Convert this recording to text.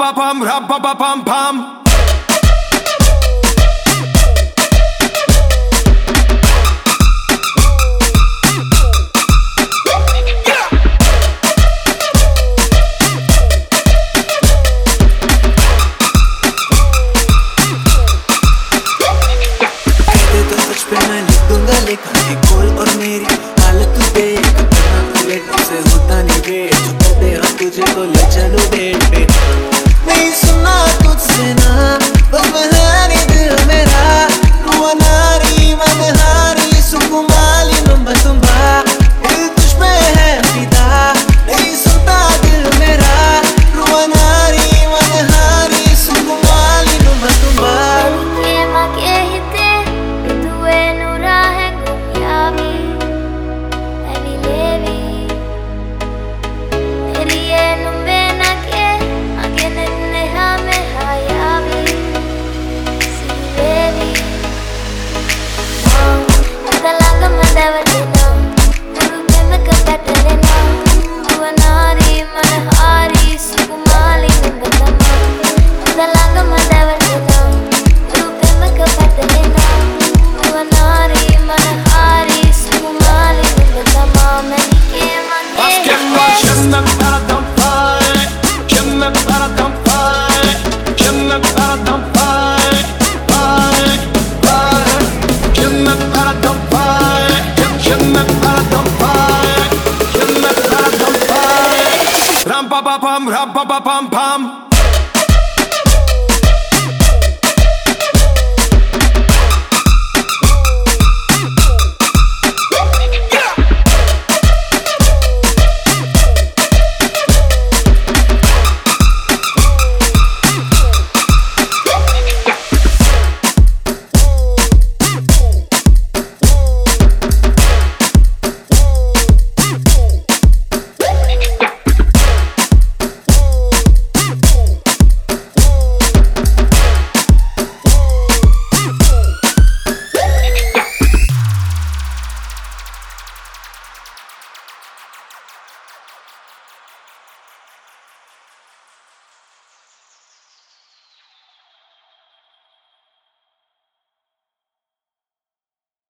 pa pam pam. Call और मेरी हालत देख लेट से होता नहीं वेट कहते हम तुझे तो ले चलो डेट पे नहीं सुना तुझसे ना बस बहानी दिल मेरा तू अनारी मनहारी सुकुमाली नंबर तुम्बा दिल तुझ पे है फिदा नहीं सुनता दिल मेरा तू अनारी मनहारी सुकुमाली नंबर तुम्बा Ram pa pa pam pam.